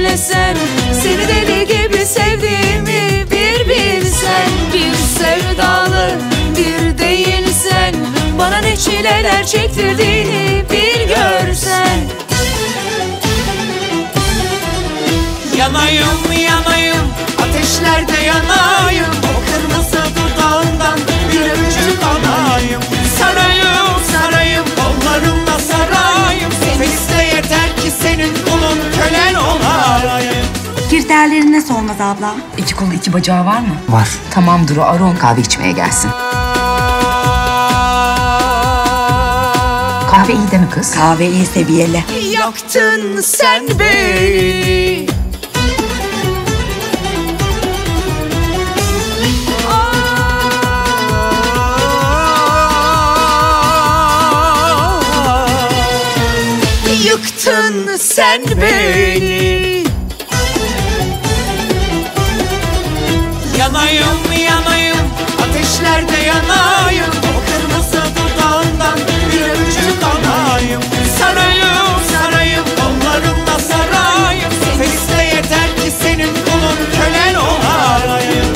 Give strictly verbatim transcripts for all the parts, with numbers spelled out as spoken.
dinlesen, seni deli gibi sevdiğimi bir bilsen. Bir sevdalı bir değilsen, bana ne çileler çektirdiğini bir görsen. Yanayım yanayım, ateşlerde yanayım, o kırmızı dudağından bir öpücük alayım. Sarayım sarayım, kollarımla sarayım, sen iste yeter ki senin kulun kölen olayım. Kriterlerin ne olmaz abla? İki kolu iki bacağı var mı? Var. Tamam Duru, ara on kahve içmeye gelsin. Kahve iyi değil mi kız? Kahve iyi seviyeli. Yaktın sen beni, yıktın sen beni. Yanayım yanayım, ateşlerde yanayım, o kırmızı dudağından bir öpücük alayım. Sarayım sarayım, kollarımla sarayım, sen iste yeter ki senin kulun kölen olayım.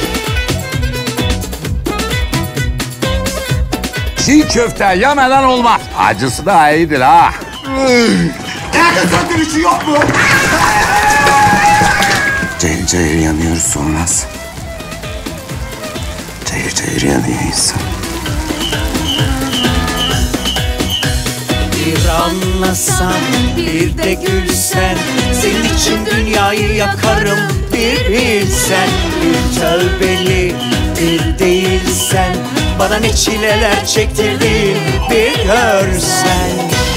Çiğ köfte yemeden olmaz. Acısı da iyidir ha. Nerede söndürücü yok mu? Cayır cayır yanıyoruz Solmaz. Cayır cayır yanıyor insan. Bir anlasan, bir de gülsen, senin için dünyayı yakarım bir bilsen. Bir tövbeli, bir değilsen, bana ne çileler çektirdiğini bir görsen.